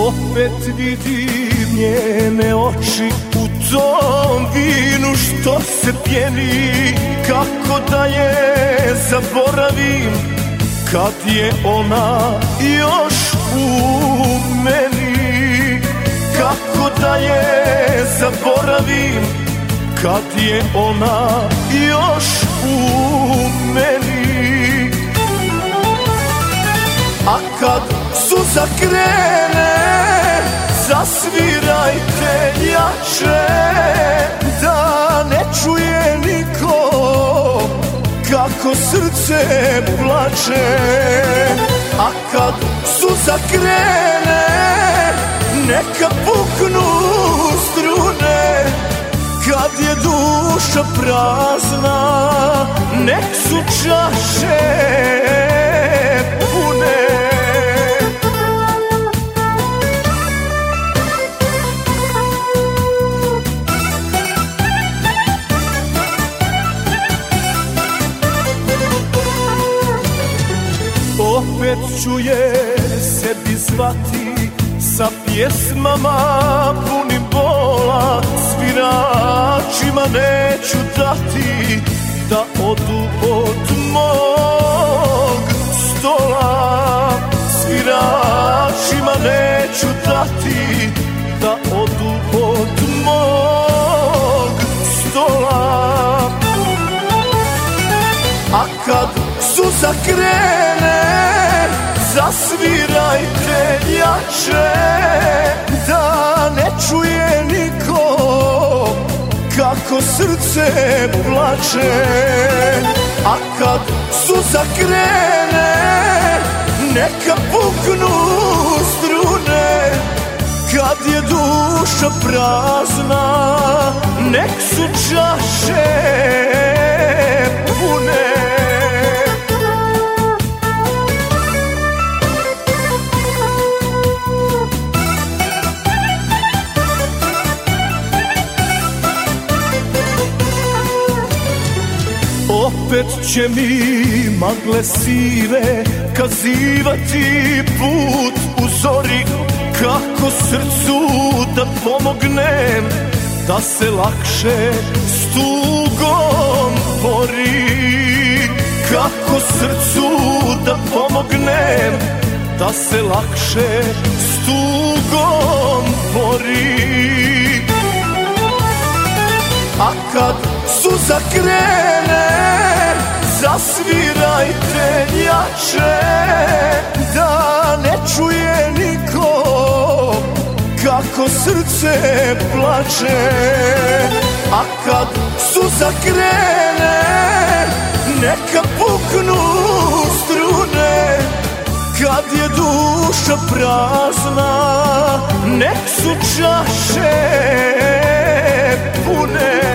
Opet vidim njene oči u tom vinu što se pjeni. Kako da je zaboravim kad je ona još u meni. Kako da je zaboravim kad je ona još u meni. A kad suza krene, zasvirajte jače, da ne čuje niko kako srce plače. A kad suza krene, neka puknu strune. Kad je duša prazna, nek su čaše pune. Opet ću je sebi zvati sa pjesmama punim bola. Sviračima neću dati da odu od mog stola. Sviračima neću dati da odu od mog stola. A kad suza krene, zasvirajte jače, da ne čuje niko kako srce plače. A kad suza krene, neka puknu strune. Kad je duša prazna, nek su čaše pune. Opet će mi magle sive kazivati put u zori. Kako srcu da pomognem, da se lakše s tugom bori. Kako srcu da pomognem, da se lakše s tugom bori. A kad suza krene, zasvirajte jače, da ne čuje niko kako srce plače. A kad suza krene, neka puknu strune. Kad je duša prazna, nek su čaše pune.